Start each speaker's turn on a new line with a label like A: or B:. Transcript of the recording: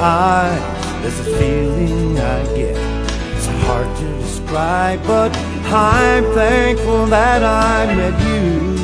A: eyes. There's a feeling I get, it's hard to describe, but I'm thankful that I met you.